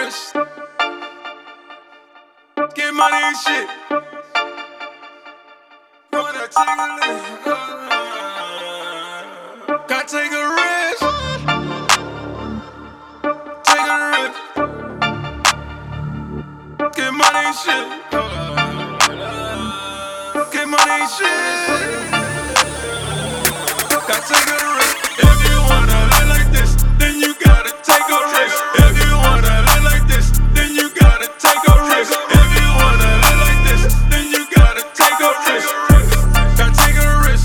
wrist. Get money and shit. Gotta take a risk. Gotta take a risk. Take a risk. Get money and shit. Get money and shit. Gotta take a risk. If you wanna live like this, then you gotta take a risk. If you wanna live like this, then you gotta take a risk. If you wanna live like this, then you gotta take a risk. Gotta take a risk.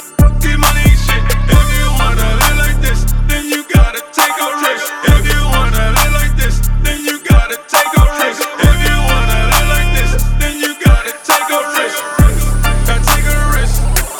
Get money and shit. If you wanna live like this, then you gotta take a risk. If you wanna live like this, then you gotta take a risk. If you wanna live like this, then you gotta take a risk. Gotta take a risk.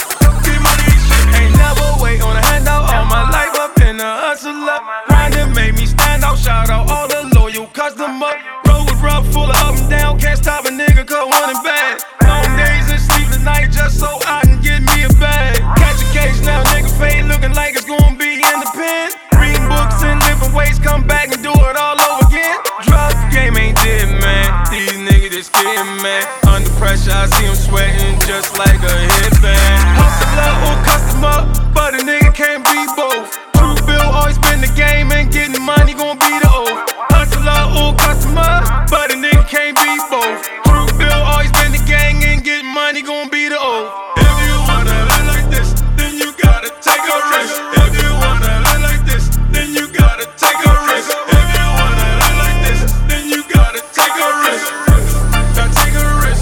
Get money and shit. Ain't never wait on a handout. All my life up in the hustler. Grinding made me stand out. Shout out all the loyal customers. Road was rough, full of up and down. Can't stop a nigga, cause one and bad. Long days and sleepless night just so I can get me a bag. Catch a case now, nigga fade looking like it's gonna be in the pen. Reading books in different ways, come back and do it all over again. Drug game ain't dead, man. These niggas just kidding, man. Under pressure, I see them sweating just like a headband. Hustler or customer, but a nigga can't be both. True Bill always been the game and getting money gon' be the oath. Hustler or customer, but a nigga can't be both. True Bill always been the gang and getting money gon' be the oath. If you wanna live like this, then you gotta take a risk. If you wanna live like this, then you gotta take a risk. If you wanna live like this, then you gotta take a risk. Gotta take a risk.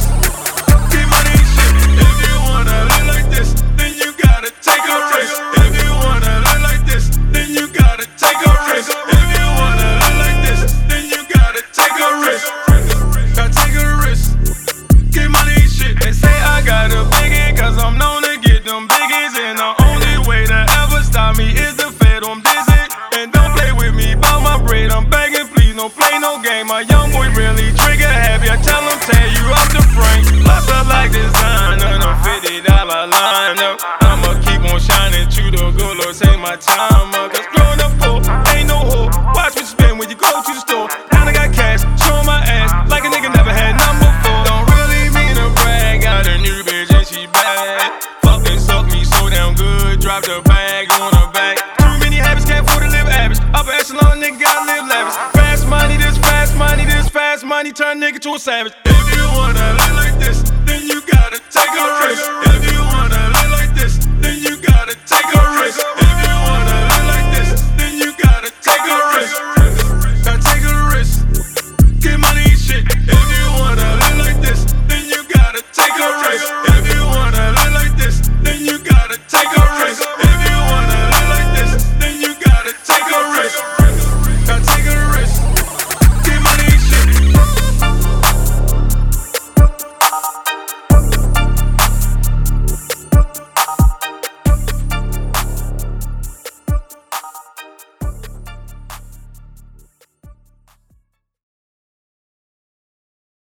Get money and shit. If you wanna live like this, then you gotta take a risk. If you wanna live like this, then you gotta take a risk. If you wanna live like this, then you gotta take a risk. Gotta take a risk. Get money and shit. They say I got a biggie, cause I'm known to get them biggies. And the only way to ever stop me is to fed them dizzy. And don't play with me about my bread, I'm begging, please don't play no game. My young boy really trigger happy, I tell him tear you up the frame. Plus I like designer, no $50 lineup. I'ma keep on shining, true to good Lord, take my time up. Cause growing up poor, ain't no hope. Watch me spend when you go to the store. Now I got cash, showing my ass like a nigga never had none before. Don't really mean to brag, got a new bitch and she bad. Fucking suck me so damn good, drop the bag on her back. Too many habits, can't afford to live average. Upper echelon, nigga gotta live lavish. Fast money, this fast money, this fast money, turn nigga to a savage. If you wanna